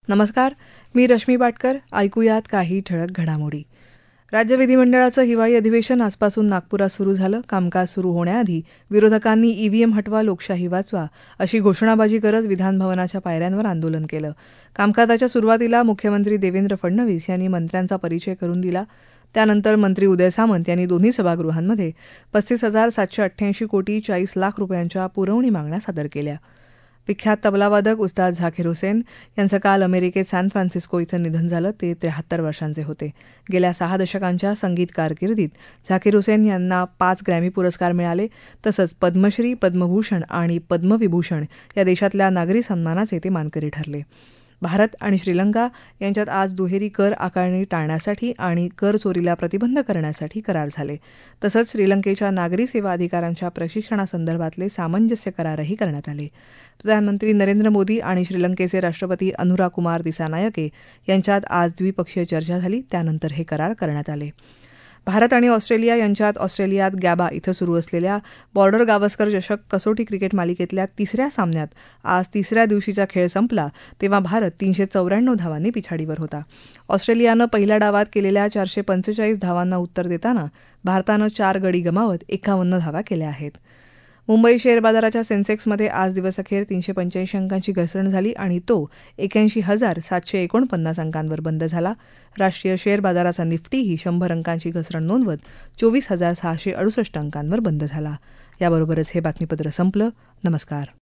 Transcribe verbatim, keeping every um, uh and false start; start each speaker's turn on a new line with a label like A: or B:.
A: नमस्कार, मी रश्मी पाटकर. ऐकूयात काही ठळक घडामोडी. राज्य विधिमंडळाचं हिवाळी अधिवेशन आजपासून नागपुरात सुरू झालं. कामकाज सुरू होण्याआधी विरोधकांनी ईव्हीएम हटवा, लोकशाही वाचवा अशी घोषणाबाजी करत विधानभवनाच्या पायऱ्यांवर आंदोलन केलं. कामकाजाच्या सुरुवातीला मुख्यमंत्री देवेंद्र फडणवीस यांनी मंत्र्यांचा परिचय करून दिला. त्यानंतर मंत्री उदय सामंत यांनी दोन्ही सभागृहांमध्ये पस्तीस हजार सातशे अठ्ठ्याऐंशी कोटी चाळीस लाख रुपयांच्या पुरवणी मागण्या सादर केल्या. विख्यात तबलावादक उस्ताद झाकीर हुसेन यांचं काल अमेरिकेत सॅन फ्रान्सिस्को इथं निधन झालं. ते त्र्याहत्तर वर्षांचे होते. गेल्या सहा दशकांच्या संगीत कारकिर्दीत झाकीर हुसेन यांना पाच ग्रॅमी पुरस्कार मिळाले. तसंच पद्मश्री, पद्मभूषण आणि पद्मविभूषण या देशातल्या नागरी सन्मानाचे ते मानकरी ठरले. भारत आणि श्रीलंका यांच्यात आज दुहेरी कर आकारणी टाळण्यासाठी आणि कर चोरीला प्रतिबंध करण्यासाठी करार झाले. तसंच श्रीलंकेच्या नागरी सेवा अधिकाऱ्यांच्या प्रशिक्षणासंदर्भातले सामंजस्य करारही करण्यात आले. प्रधानमंत्री नरेंद्र मोदी आणि श्रीलंकेचे राष्ट्रपती अनुराकुमार दिसानायके यांच्यात आज द्विपक्षीय चर्चा झाली. त्यानंतर हे करार करण्यात आले. भारत आणि ऑस्ट्रेलिया यांच्यात ऑस्ट्रेलियात गॅबा इथं सुरू असलेल्या बॉर्डर गावस्कर चषक कसोटी क्रिकेट मालिकेतल्या तिसऱ्या सामन्यात आज तिसऱ्या दिवशीचा खेळ संपला तेव्हा भारत तीनशे चौऱ्याण्णव धावांनी पिछाडीवर होता. ऑस्ट्रेलियानं पहिल्या डावात केलेल्या चारशे पंचेचाळीस धावांना उत्तर देताना भारतानं चार गडी गमावत एकावन्न धावा केल्या आहेत. मुंबई शेअर बाजाराच्या सेन्सेक्समध्ये आज दिवसअखेर तीनशे पंच्याऐंशी अंकांची घसरण झाली आणि तो एक्याऐंशी हजार सातशे एकोणपन्नास अंकांवर बंद झाला. राष्ट्रीय शेअर बाजाराचा निफ्टीही शंभर अंकांची घसरण नोंदवत चोवीस हजार सहाशे अडुसष्ट अंकांवर बंद झाला. याबरोबरच हे बातमीपत्र संपलं. नमस्कार.